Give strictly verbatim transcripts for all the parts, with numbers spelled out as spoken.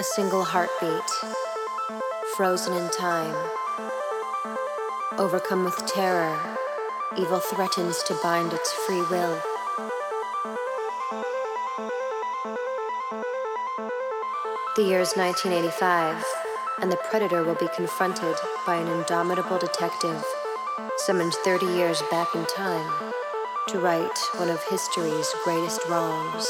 single heartbeat, frozen in time. Overcome with terror, evil threatens to bind its free will. The year is nineteen eighty-five, and the predator will be confronted by an indomitable detective summoned thirty years back in time to right one of history's greatest wrongs.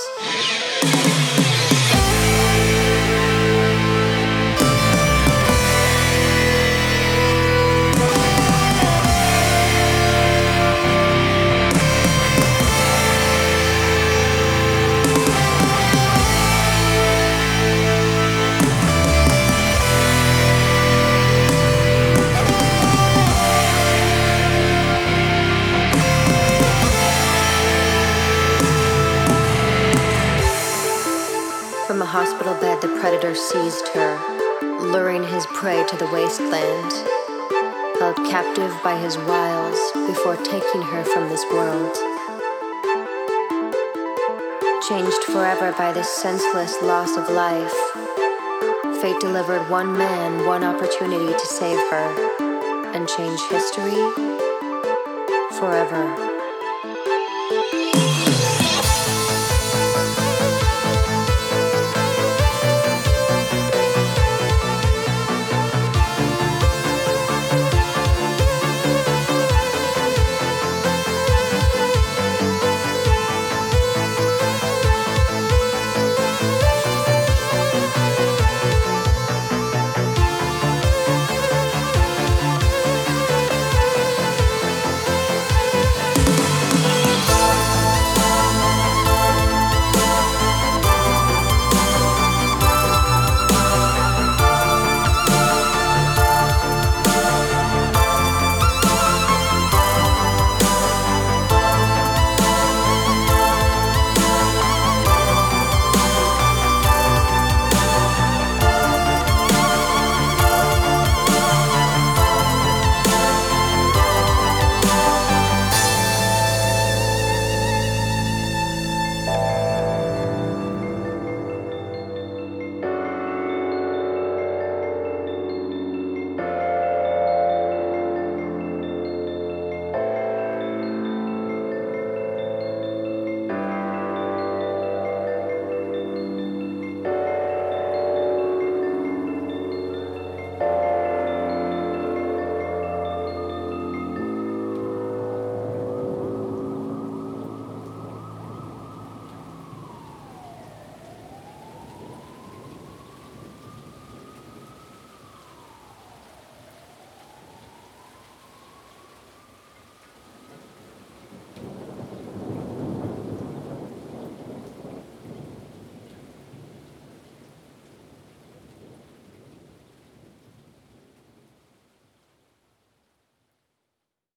From a hospital bed, the predator seized her, luring his prey to the wasteland, held captive by his wiles before taking her from this world. Changed forever by this senseless loss of life, fate delivered one man one opportunity to save her and change history forever.